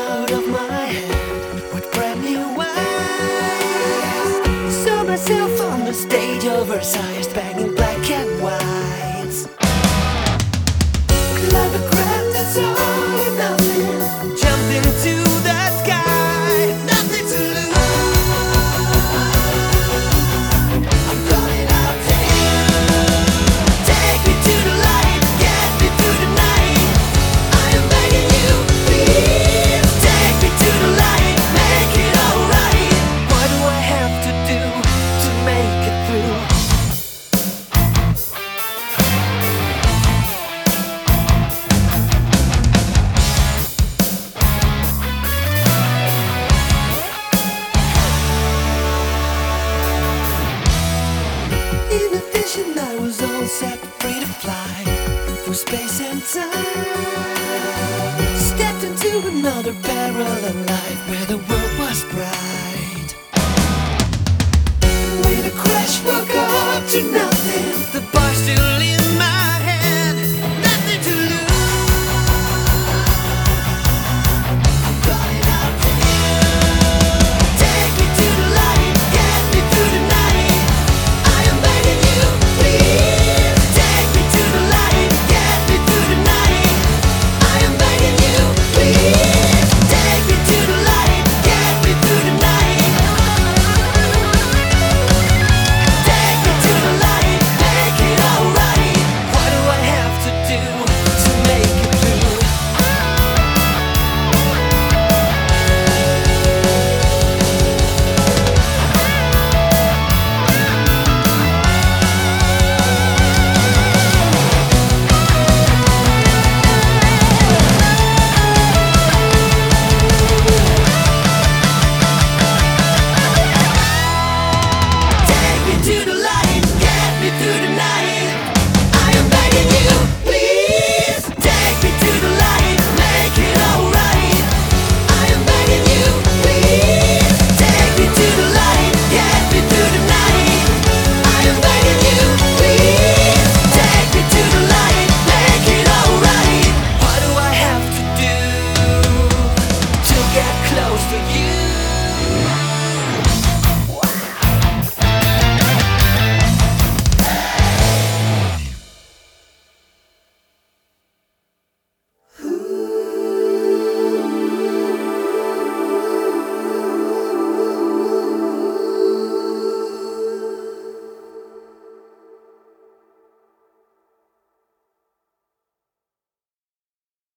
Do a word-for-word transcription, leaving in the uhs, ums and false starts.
out of my head with brand new eyes. Saw myself on the stage, oversized, banging black and whites. Like a crowd that's all or nothing, jumped into the sky, nothing to lose. I'm calling out to you. Take me to the light, get me through the night. I am begging you, please. Take me to the light, make it alright. What do I have to do to make it through? In a vision I was all set free to fly through space and time. Stepped into another parallel life where the world was bright. With a crash woke up to nothing. The bar still in